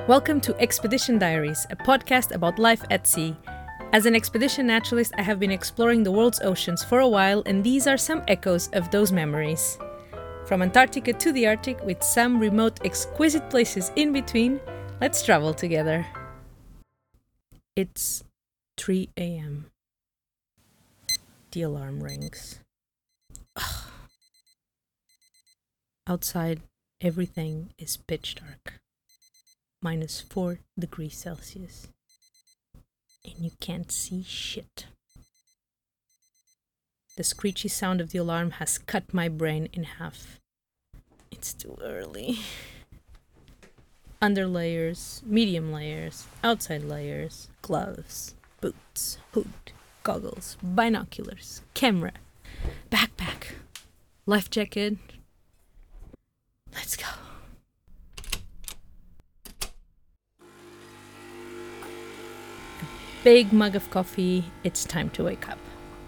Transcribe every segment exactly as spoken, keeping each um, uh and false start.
Welcome to Expedition Diaries, a podcast about life at sea. As an expedition naturalist, I have been exploring the world's oceans for a while, and these are some echoes of those memories. From Antarctica to the Arctic, with some remote, exquisite places in between, let's travel together. It's three a.m. The alarm rings. Ugh. Outside, everything is pitch dark. Minus four degrees Celsius. And you can't see shit. The screechy sound of the alarm has cut my brain in half. It's too early. Under layers, medium layers, outside layers, gloves, boots, hood, goggles, binoculars, camera, backpack, life jacket. Let's go. Big mug of coffee, it's time to wake up.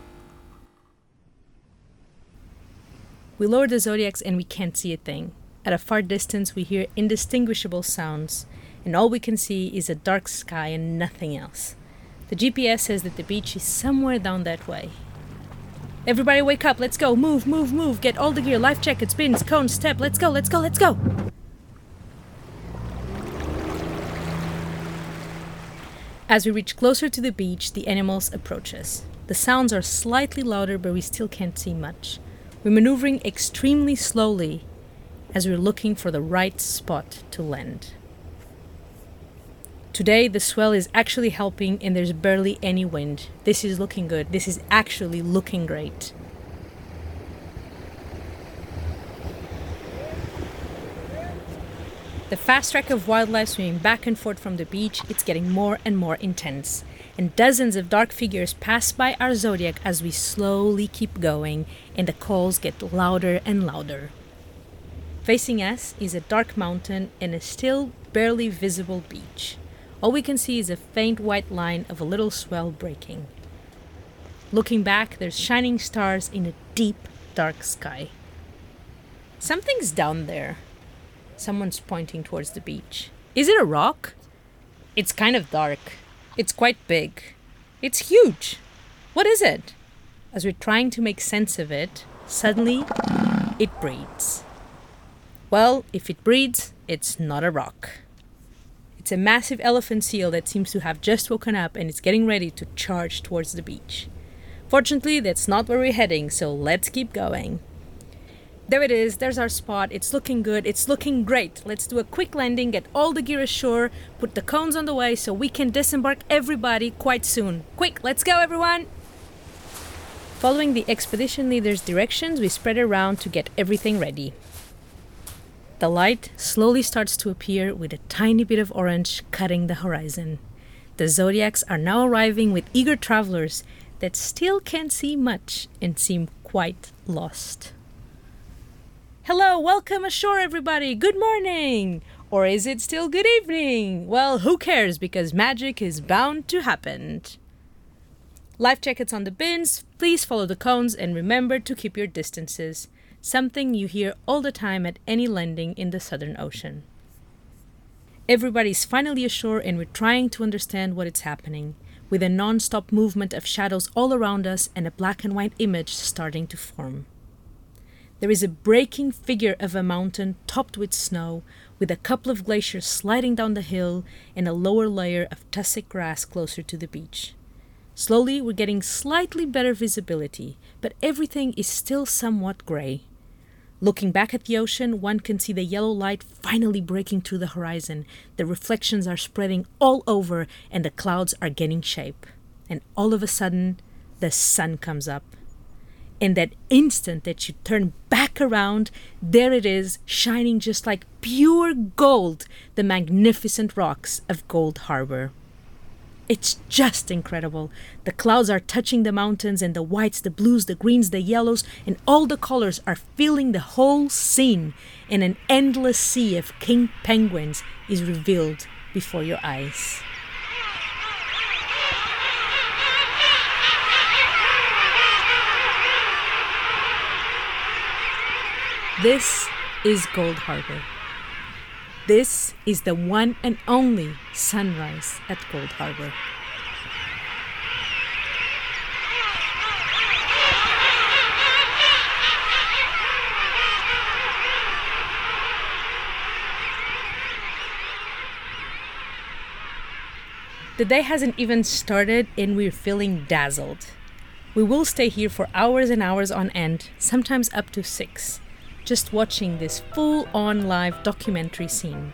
We lower the zodiacs and we can't see a thing. At a far distance we hear indistinguishable sounds, and all we can see is a dark sky and nothing else. The G P S says that the beach is somewhere down that way. Everybody wake up, let's go, move, move, move, get all the gear, life jackets, bins, cones, step, let's go, let's go, let's go! As we reach closer to the beach, the animals approach us. The sounds are slightly louder, but we still can't see much. We're maneuvering extremely slowly as we're looking for the right spot to land. Today, the swell is actually helping and there's barely any wind. This is looking good. This is actually looking great. The fast track of wildlife swimming back and forth from the beach, it's getting more and more intense. And dozens of dark figures pass by our zodiac as we slowly keep going, and the calls get louder and louder. Facing us is a dark mountain and a still barely visible beach. All we can see is a faint white line of a little swell breaking. Looking back, there's shining stars in a deep, dark sky. Something's down there. Someone's pointing towards the beach. Is it a rock? It's kind of dark. It's quite big. It's huge. What is it? As we're trying to make sense of it, suddenly it breathes. Well, if it breathes, it's not a rock. It's a massive elephant seal that seems to have just woken up and is getting ready to charge towards the beach. Fortunately, that's not where we're heading, so let's keep going. There it is, there's our spot, it's looking good, it's looking great. Let's do a quick landing, get all the gear ashore, put the cones on the way so we can disembark everybody quite soon. Quick, let's go everyone! Following the expedition leader's directions, we spread around to get everything ready. The light slowly starts to appear with a tiny bit of orange cutting the horizon. The zodiacs are now arriving with eager travelers that still can't see much and seem quite lost. Hello, welcome ashore everybody, good morning! Or is it still good evening? Well, who cares, because magic is bound to happen. Life jackets on the bins, please follow the cones and remember to keep your distances. Something you hear all the time at any landing in the Southern Ocean. Everybody's finally ashore and we're trying to understand what is happening, with a non-stop movement of shadows all around us and a black and white image starting to form. There is a breaking figure of a mountain topped with snow, with a couple of glaciers sliding down the hill and a lower layer of tussock grass closer to the beach. Slowly, we're getting slightly better visibility, but everything is still somewhat gray. Looking back at the ocean, one can see the yellow light finally breaking through the horizon. The reflections are spreading all over and the clouds are getting shape. And all of a sudden, the sun comes up. In that instant that you turn back around, there it is, shining just like pure gold, the magnificent rocks of Gold Harbor. It's just incredible. The clouds are touching the mountains, and the whites, the blues, the greens, the yellows, and all the colors are filling the whole scene, and an endless sea of king penguins is revealed before your eyes. This is Gold Harbor. This is the one and only sunrise at Cold Harbor. The day hasn't even started and we're feeling dazzled. We will stay here for hours and hours on end, sometimes up to six, just watching this full-on live documentary scene.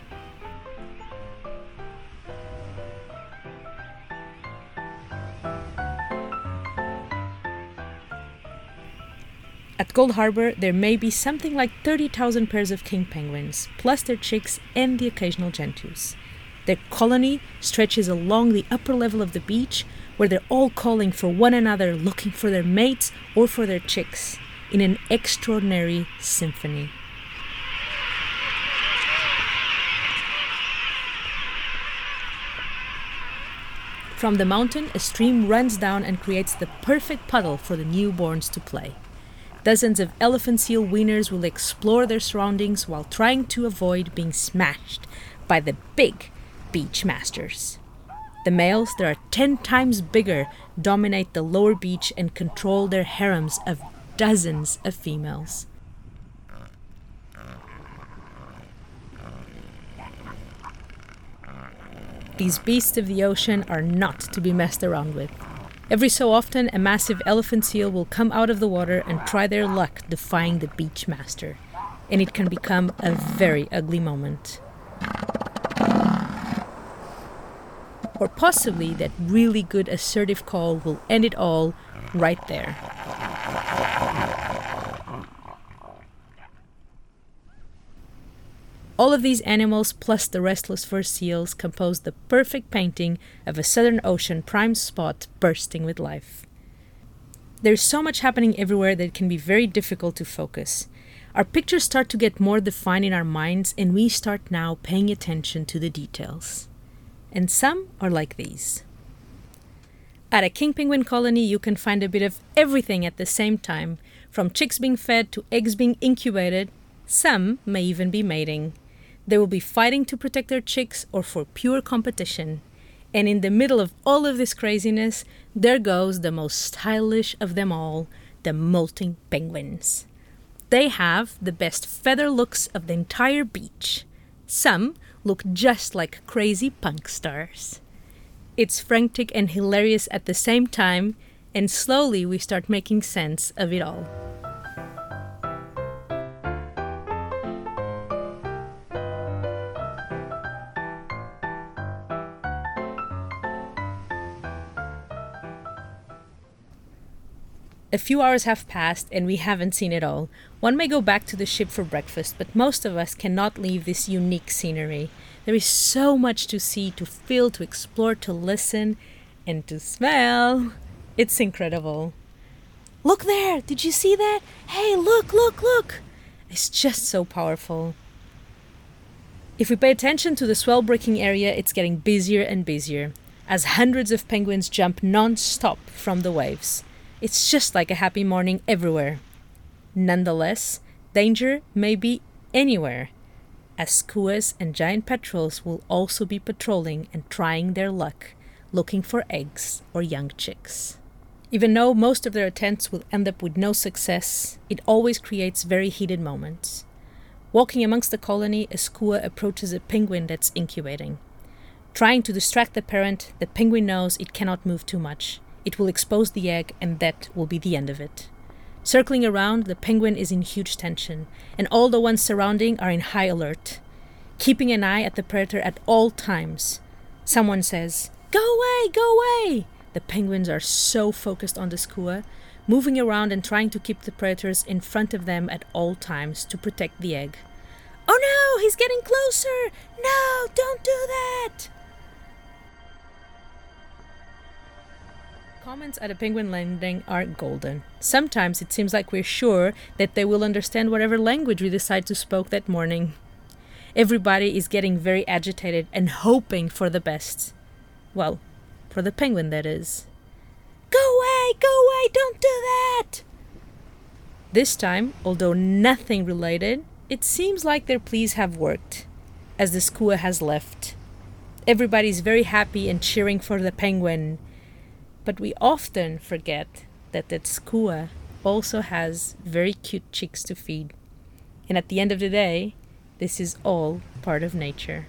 At Cold Harbor, there may be something like thirty thousand pairs of king penguins, plus their chicks and the occasional gentoos. Their colony stretches along the upper level of the beach, where they're all calling for one another, looking for their mates or for their chicks, in an extraordinary symphony. From the mountain, a stream runs down and creates the perfect puddle for the newborns to play. Dozens of elephant seal weaners will explore their surroundings while trying to avoid being smashed by the big beach masters. The males, that are ten times bigger, dominate the lower beach and control their harems of dozens of females. These beasts of the ocean are not to be messed around with. Every so often, a massive elephant seal will come out of the water and try their luck defying the beach master, and it can become a very ugly moment. Or possibly that really good assertive call will end it all right there. All of these animals plus the restless fur seals compose the perfect painting of a Southern Ocean prime spot bursting with life. There's so much happening everywhere that it can be very difficult to focus. Our pictures start to get more defined in our minds and we start now paying attention to the details. And some are like these. At a king penguin colony, you can find a bit of everything at the same time, from chicks being fed to eggs being incubated. Some may even be mating. They will be fighting to protect their chicks or for pure competition. And in the middle of all of this craziness, there goes the most stylish of them all, the molting penguins. They have the best feather looks of the entire beach. Some look just like crazy punk stars. It's frantic and hilarious at the same time, and slowly we start making sense of it all. A few hours have passed and we haven't seen it all. One may go back to the ship for breakfast, but most of us cannot leave this unique scenery. There is so much to see, to feel, to explore, to listen, and to smell. It's incredible. Look there! Did you see that? Hey, look, look, look! It's just so powerful. If we pay attention to the swell breaking area, it's getting busier and busier, as hundreds of penguins jump non-stop from the waves. It's just like a happy morning everywhere. Nonetheless, danger may be anywhere, as skuas and giant petrels will also be patrolling and trying their luck, looking for eggs or young chicks. Even though most of their attempts will end up with no success, it always creates very heated moments. Walking amongst the colony, a skua approaches a penguin that's incubating. Trying to distract the parent, the penguin knows it cannot move too much. It will expose the egg, and that will be the end of it. Circling around, the penguin is in huge tension, and all the ones surrounding are in high alert, keeping an eye at the predator at all times. Someone says, "Go away, go away!" The penguins are so focused on the skua, moving around and trying to keep the predators in front of them at all times to protect the egg. "Oh no, he's getting closer! No, don't do that!" Comments at a penguin landing are golden. Sometimes it seems like we're sure that they will understand whatever language we decide to speak that morning. Everybody is getting very agitated and hoping for the best. Well, for the penguin, that is. "Go away! Go away! Don't do that!" This time, although nothing related, it seems like their pleas have worked. as the Skua has left. Everybody's very happy and cheering for the penguin. But we often forget that that Skua also has very cute chicks to feed. And at the end of the day, this is all part of nature.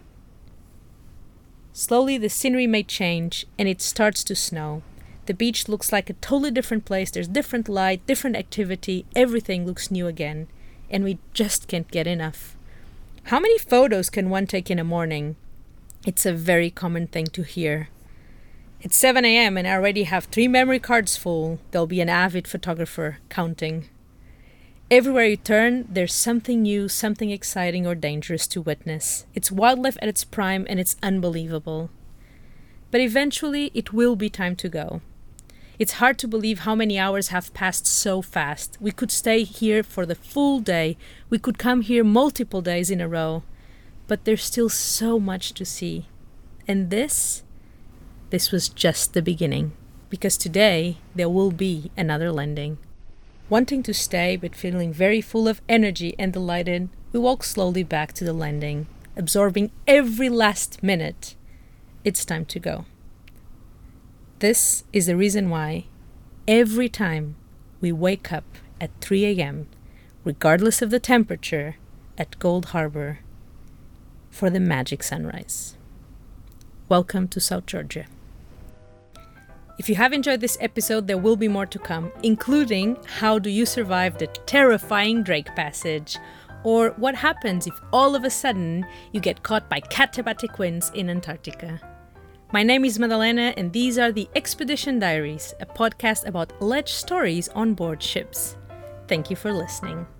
Slowly the scenery may change and it starts to snow. The beach looks like a totally different place. There's different light, different activity. Everything looks new again. And we just can't get enough. How many photos can one take in a morning? It's a very common thing to hear. It's seven a.m. and I already have three memory cards full. There'll be an avid photographer counting. Everywhere you turn, there's something new, something exciting or dangerous to witness. It's wildlife at its prime and it's unbelievable. But eventually it will be time to go. It's hard to believe how many hours have passed so fast. We could stay here for the full day. We could come here multiple days in a row. But there's still so much to see. And this, this was just the beginning. Because today there will be another landing. Wanting to stay but feeling very full of energy and delighted, we walk slowly back to the landing, absorbing every last minute. It's time to go. This is the reason why every time we wake up at three a.m., regardless of the temperature, at Gold Harbor for the magic sunrise. Welcome to South Georgia. If you have enjoyed this episode, there will be more to come, including how do you survive the terrifying Drake Passage, or what happens if all of a sudden you get caught by katabatic winds in Antarctica. My name is Madalena, and these are the Expedition Diaries, a podcast about alleged stories on board ships. Thank you for listening.